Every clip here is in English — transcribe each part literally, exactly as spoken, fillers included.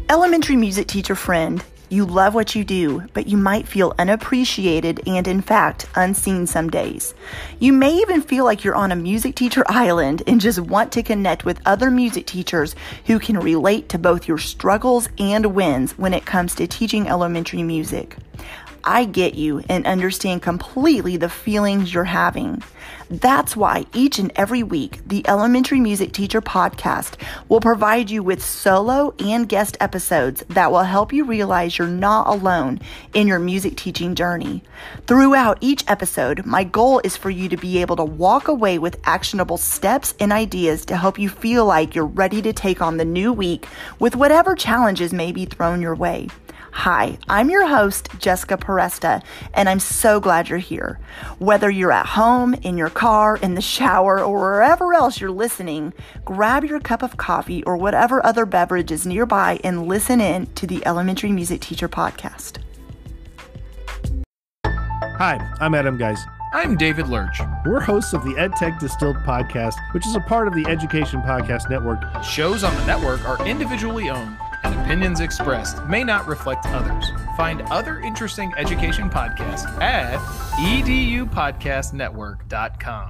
Elementary music teacher friend, you love what you do, but you might feel unappreciated and, in fact, unseen some days. You may even feel like you're on a music teacher island and just want to connect with other music teachers who can relate to both your struggles and wins when it comes to teaching elementary music. I get you and understand completely the feelings you're having. That's why each and every week, the Elementary Music Teacher Podcast will provide you with solo and guest episodes that will help you realize you're not alone in your music teaching journey. Throughout each episode, my goal is for you to be able to walk away with actionable steps and ideas to help you feel like you're ready to take on the new week with whatever challenges may be thrown your way. Hi, I'm your host, Jessica Peresta, and I'm so glad you're here. Whether you're at home, in your car, in the shower, or wherever else you're listening, grab your cup of coffee or whatever other beverage is nearby and listen in to the Elementary Music Teacher Podcast. Hi, I'm Adam Geis. I'm David Lurch. We're hosts of the EdTech Distilled podcast, which is a part of the Education Podcast Network. Shows on the network are individually owned, and opinions expressed may not reflect others. Find other interesting education podcasts at e d u podcast network dot com.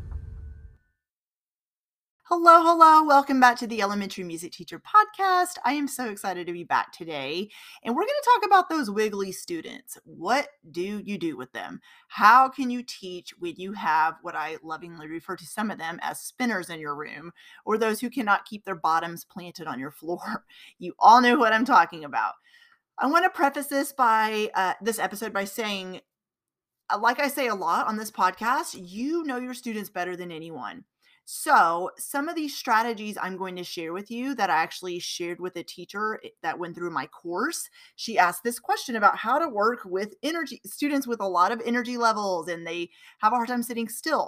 Hello, hello. Welcome back to the Elementary Music Teacher Podcast. I am so excited to be back today. And we're going to talk about those wiggly students. What do you do with them? How can you teach when you have what I lovingly refer to some of them as spinners in your room, or those who cannot keep their bottoms planted on your floor? You all know what I'm talking about. I want to preface this by uh, this episode by saying, like I say a lot on this podcast, you know your students better than anyone. So some of these strategies I'm going to share with you that I actually shared with a teacher that went through my course. She asked this question about how to work with energy students with a lot of energy levels and they have a hard time sitting still.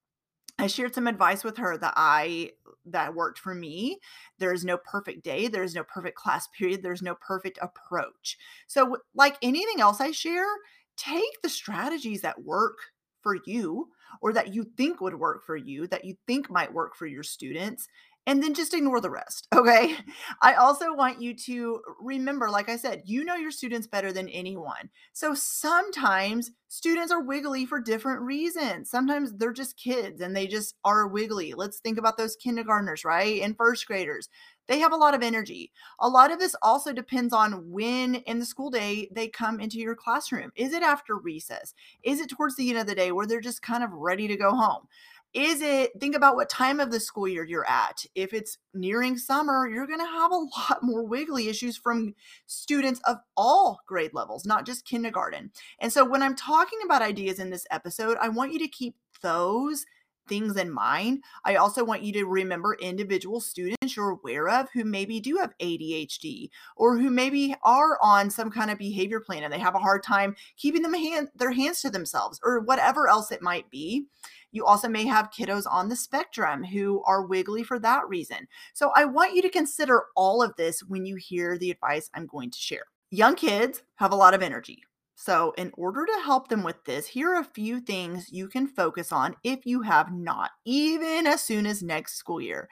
I shared some advice with her that I that worked for me. There is no perfect day. There is no perfect class period. There's no perfect approach. So like anything else I share, take the strategies that work for you or that you think would work for you, that you think might work for your students, and then just ignore the rest, okay? I also want you to remember, like I said, you know your students better than anyone. So sometimes students are wiggly for different reasons. Sometimes they're just kids and they just are wiggly. Let's think about those kindergartners, right? And first graders. They have a lot of energy. A lot of this also depends on when in the school day they come into your classroom. Is it after recess? Is it towards the end of the day where they're just kind of ready to go home? Is it, think about what time of the school year you're at. If it's nearing summer, you're going to have a lot more wiggly issues from students of all grade levels, not just kindergarten. And so when I'm talking about ideas in this episode, I want you to keep those things in mind. I also want you to remember individual students you're aware of who maybe do have A D H D or who maybe are on some kind of behavior plan and they have a hard time keeping them hand, their hands to themselves or whatever else it might be. You also may have kiddos on the spectrum who are wiggly for that reason. So I want you to consider all of this when you hear the advice I'm going to share. Young kids have a lot of energy. So in order to help them with this, here are a few things you can focus on if you have not, even as soon as next school year.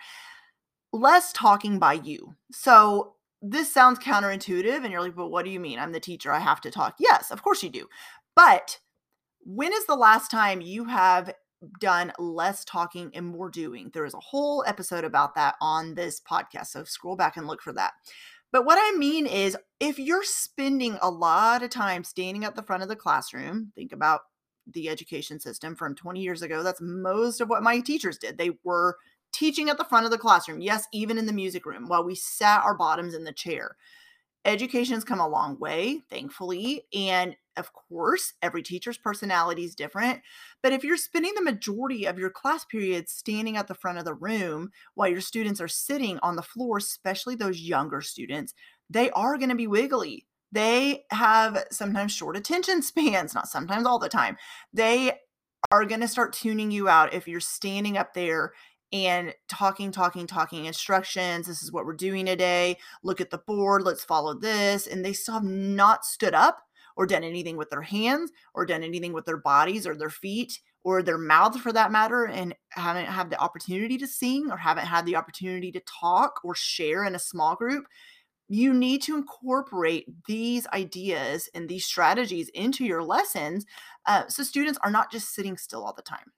Less talking by you. So this sounds counterintuitive and you're like, but what do you mean? I'm the teacher. I have to talk. Yes, of course you do. But when is the last time you have done less talking and more doing? There is a whole episode about that on this podcast. So scroll back and look for that. But what I mean is if you're spending a lot of time standing at the front of the classroom, think about the education system from twenty years ago. That's most of what my teachers did. They were teaching at the front of the classroom. Yes, even in the music room while we sat our bottoms in the chair. Education's come a long way, thankfully. And of course, every teacher's personality is different. But if you're spending the majority of your class periods standing at the front of the room while your students are sitting on the floor, especially those younger students, they are going to be wiggly. They have sometimes short attention spans, not sometimes all the time. They are going to start tuning you out if you're standing up there and talking, talking, talking instructions. This is what we're doing today. Look at the board. Let's follow this. And they still have not stood up or done anything with their hands or done anything with their bodies or their feet or their mouths for that matter, and haven't had the opportunity to sing or haven't had the opportunity to talk or share in a small group. You need to incorporate these ideas and these strategies into your lessons uh, so students are not just sitting still all the time.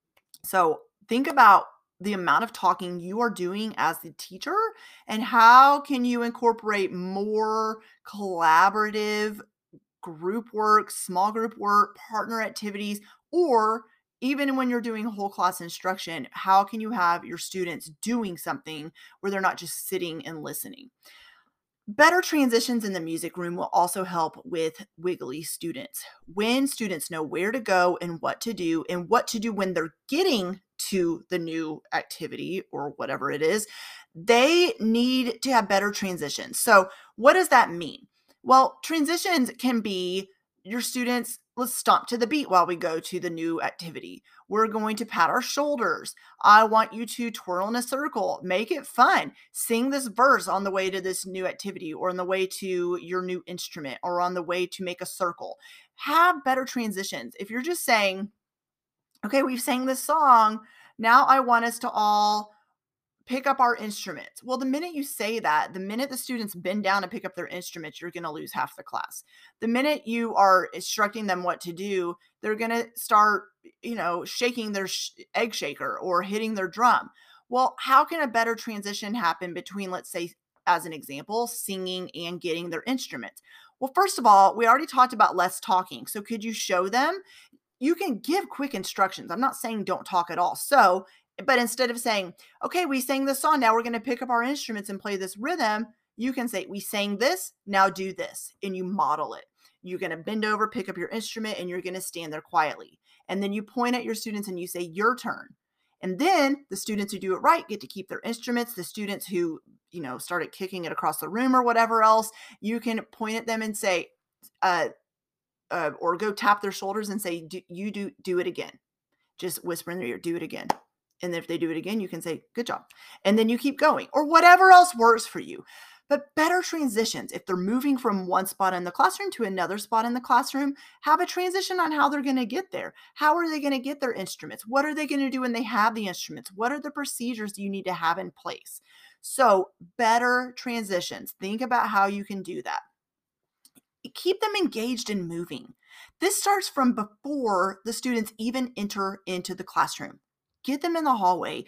So think about the amount of talking you are doing as the teacher and how can you incorporate more collaborative group work, small group work, partner activities, or even when you're doing whole class instruction, how can you have your students doing something where they're not just sitting and listening? Better transitions in the music room will also help with wiggly students. When students know where to go and what to do, and what to do when they're getting to the new activity or whatever it is, they need to have better transitions. So, what does that mean? Well, transitions can be your students, let's stomp to the beat while we go to the new activity. We're going to pat our shoulders. I want you to twirl in a circle, make it fun. Sing this verse on the way to this new activity or on the way to your new instrument or on the way to make a circle. Have better transitions. If you're just saying, okay, we've sang this song, now I want us to all pick up our instruments. Well, the minute you say that, the minute the students bend down and pick up their instruments, you're going to lose half the class. The minute you are instructing them what to do, they're going to start, you know, shaking their sh- egg shaker or hitting their drum. Well, how can a better transition happen between, let's say, as an example, singing and getting their instruments? Well, first of all, we already talked about less talking. So could you show them? You can give quick instructions. I'm not saying don't talk at all. So but instead of saying, okay, we sang this song, now we're going to pick up our instruments and play this rhythm, you can say, we sang this, now do this, and you model it. You're going to bend over, pick up your instrument, and you're going to stand there quietly. And then you point at your students and you say, your turn. And then the students who do it right get to keep their instruments. The students who, you know, started kicking it across the room or whatever else, you can point at them and say, uh, uh, or go tap their shoulders and say, do, you do, do it again. Just whisper in their ear, do it again. And if they do it again, you can say, good job. And then you keep going or whatever else works for you. But better transitions, if they're moving from one spot in the classroom to another spot in the classroom, have a transition on how they're going to get there. How are they going to get their instruments? What are they going to do when they have the instruments? What are the procedures you need to have in place? So better transitions. Think about how you can do that. Keep them engaged and moving. This starts from before the students even enter into the classroom. Get them in the hallway.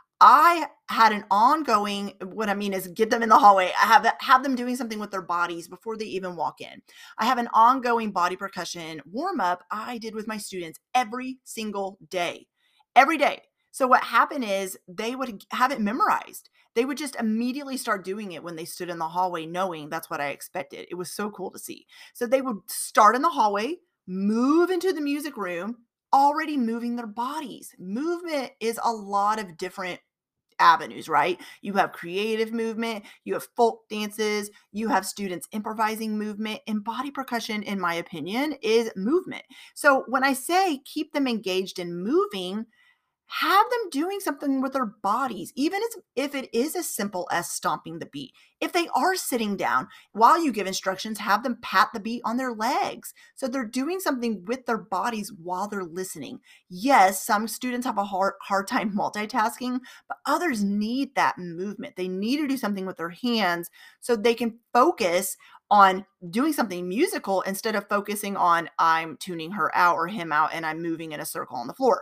I had an ongoing, what I mean is get them in the hallway. I have have them doing something with their bodies before they even walk in. I have an ongoing body percussion warm up I did with my students every single day, every day. So what happened is they would have it memorized. They would just immediately start doing it when they stood in the hallway, knowing that's what I expected. It was so cool to see. So they would start in the hallway, move into the music room, already moving their bodies. Movement is a lot of different avenues, right? You have creative movement, you have folk dances, you have students improvising movement, and body percussion, in my opinion, is movement. So when I say keep them engaged in moving, have them doing something with their bodies, even if it is as simple as stomping the beat. If they are sitting down while you give instructions, have them pat the beat on their legs. So they're doing something with their bodies while they're listening. Yes, some students have a hard, hard time multitasking, but others need that movement. They need to do something with their hands so they can focus on doing something musical instead of focusing on I'm tuning her out or him out and I'm moving in a circle on the floor.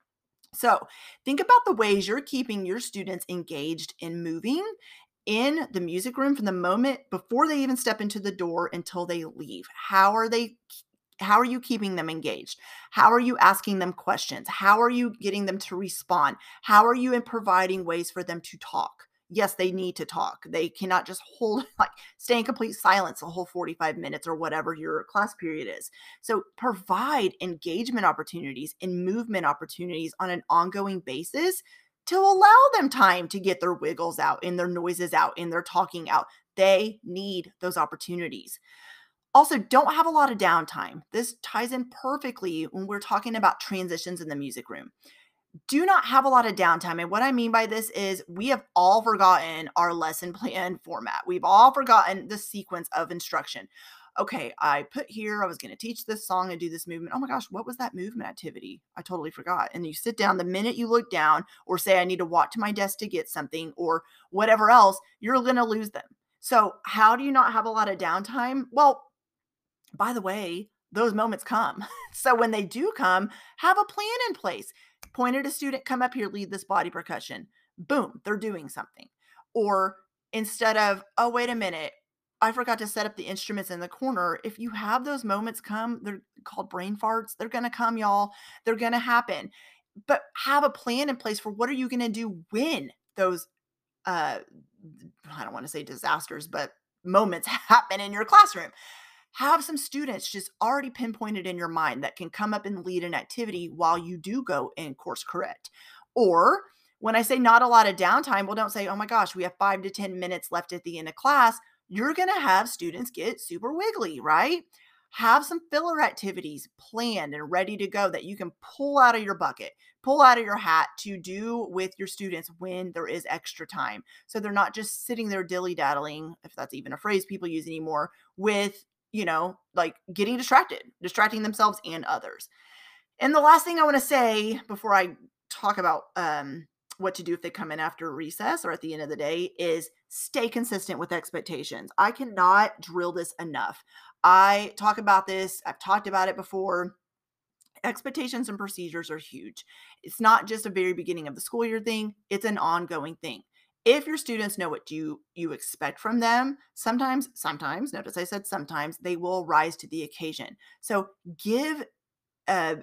So think about the ways you're keeping your students engaged in moving in the music room from the moment before they even step into the door until they leave. How are they How are you keeping them engaged? How are you asking them questions? How are you getting them to respond? How are you in providing ways for them to talk? Yes, they need to talk. They cannot just hold, like, stay in complete silence the whole forty-five minutes or whatever your class period is. So provide engagement opportunities and movement opportunities on an ongoing basis to allow them time to get their wiggles out and their noises out and their talking out. They need those opportunities. Also, don't have a lot of downtime. This ties in perfectly when we're talking about transitions in the music room. Do not have a lot of downtime. And what I mean by this is we have all forgotten our lesson plan format. We've all forgotten the sequence of instruction. Okay, I put here, I was going to teach this song and do this movement. Oh my gosh, what was that movement activity? I totally forgot. And you sit down, the minute you look down or say, I need to walk to my desk to get something or whatever else, you're going to lose them. So how do you not have a lot of downtime? Well, by the way, those moments come. So when they do come, have a plan in place. Point at a student, come up here, lead this body percussion. Boom, they're doing something. Or instead of, oh, wait a minute, I forgot to set up the instruments in the corner. If you have those moments come, they're called brain farts. They're going to come, y'all. They're going to happen. But have a plan in place for what are you going to do when those, uh, I don't want to say disasters, but moments happen in your classroom. Have some students just already pinpointed in your mind that can come up and lead an activity while you do go and course correct. Or when I say not a lot of downtime, well, don't say, oh my gosh, we have five to ten minutes left at the end of class. You're going to have students get super wiggly, right? Have some filler activities planned and ready to go that you can pull out of your bucket, pull out of your hat to do with your students when there is extra time. So they're not just sitting there dilly-daddling, if that's even a phrase people use anymore, with you know, like getting distracted, distracting themselves and others. And the last thing I want to say before I talk about um, what to do if they come in after recess or at the end of the day is stay consistent with expectations. I cannot drill this enough. I talk about this. I've talked about it before. Expectations and procedures are huge. It's not just a very beginning of the school year thing. It's an ongoing thing. If your students know what you you expect from them, sometimes, sometimes, notice I said sometimes, they will rise to the occasion. So give uh,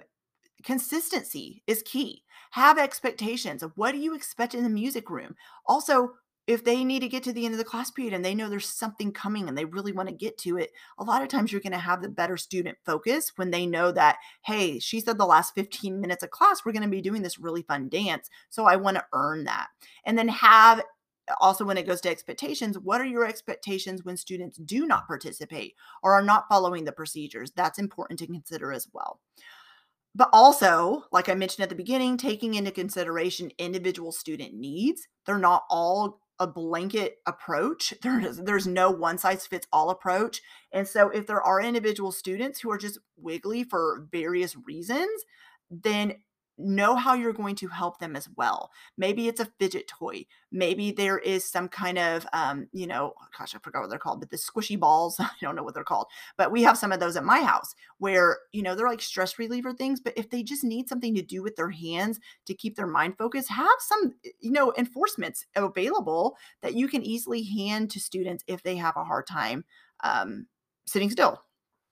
consistency is key. Have expectations of what do you expect in the music room. Also, if they need to get to the end of the class period and they know there's something coming and they really want to get to it, a lot of times you're going to have the better student focus when they know that, hey, she said the last fifteen minutes of class, we're going to be doing this really fun dance. So I want to earn that. And then have also when it goes to expectations, what are your expectations when students do not participate or are not following the procedures? That's important to consider as well. But also, like I mentioned at the beginning, taking into consideration individual student needs. They're not all a blanket approach. There's, there's no one size fits all approach. And so if there are individual students who are just wiggly for various reasons, then know how you're going to help them as well. Maybe it's a fidget toy. Maybe there is some kind of, um, you know, gosh, I forgot what they're called, but the squishy balls, I don't know what they're called, but we have some of those at my house where, you know, they're like stress reliever things, but if they just need something to do with their hands to keep their mind focused, have some, you know, enforcements available that you can easily hand to students if they have a hard time um, sitting still.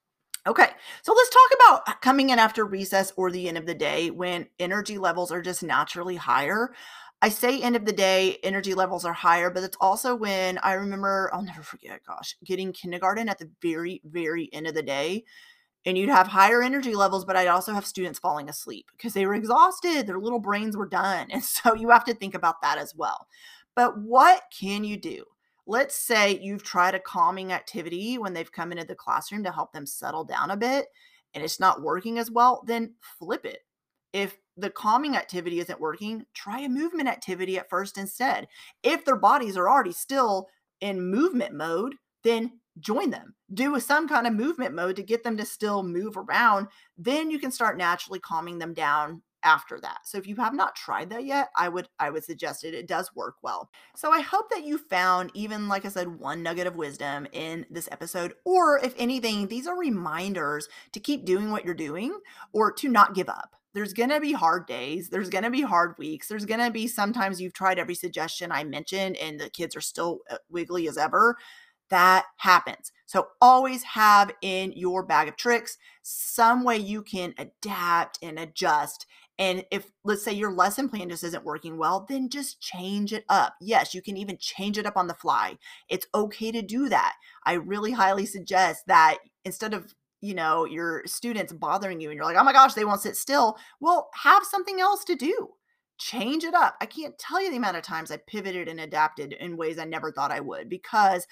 Okay, so let's talk about coming in after recess or the end of the day when energy levels are just naturally higher. I say end of the day, energy levels are higher, but it's also when I remember, I'll never forget, gosh, getting kindergarten at the very, very end of the day. And you'd have higher energy levels, but I'd also have students falling asleep because they were exhausted. Their little brains were done. And so you have to think about that as well. But what can you do? Let's say you've tried a calming activity when they've come into the classroom to help them settle down a bit and it's not working as well, then flip it. If the calming activity isn't working, try a movement activity at first instead. If their bodies are already still in movement mode, then join them. Do some kind of movement mode to get them to still move around. Then you can start naturally calming them down after that. So if you have not tried that yet, I would I would suggest it. It does work well. So I hope that you found even, like I said, one nugget of wisdom in this episode, or if anything, these are reminders to keep doing what you're doing or to not give up. There's going to be hard days. There's going to be hard weeks. There's going to be sometimes you've tried every suggestion I mentioned and the kids are still wiggly as ever. That happens. So always have in your bag of tricks some way you can adapt and adjust. And if, let's say, your lesson plan just isn't working well, then just change it up. Yes, you can even change it up on the fly. It's okay to do that. I really highly suggest that instead of, you know, your students bothering you and you're like, oh my gosh, they won't sit still. Well, have something else to do. Change it up. I can't tell you the amount of times I pivoted and adapted in ways I never thought I would because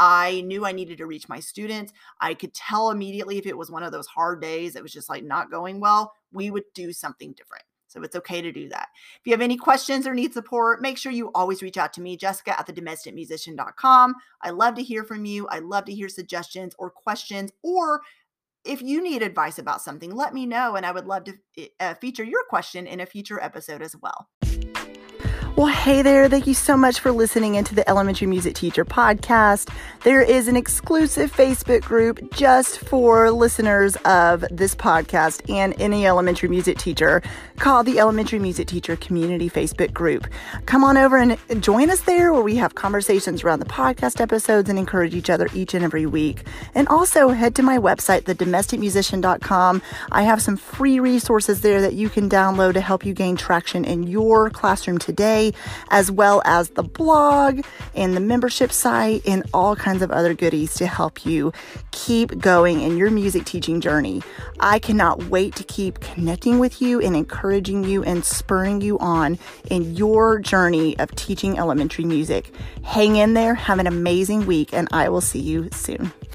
I knew I needed to reach my students. I could tell immediately if it was one of those hard days, it was just like not going well, we would do something different. So it's okay to do that. If you have any questions or need support, make sure you always reach out to me, Jessica at the domestic musician dot com. I love to hear from you. I love to hear suggestions or questions, or if you need advice about something, let me know. And I would love to uh, feature your question in a future episode as well. Well, hey there. Thank you so much for listening into the Elementary Music Teacher Podcast. There is an exclusive Facebook group just for listeners of this podcast and any elementary music teacher called the Elementary Music Teacher Community Facebook Group. Come on over and join us there where we have conversations around the podcast episodes and encourage each other each and every week. And also head to my website, the domestic musician dot com. I have some free resources there that you can download to help you gain traction in your classroom today, as well as the blog and the membership site and all kinds of other goodies to help you keep going in your music teaching journey. I cannot wait to keep connecting with you and encouraging you and spurring you on in your journey of teaching elementary music. Hang in there, have an amazing week, and I will see you soon.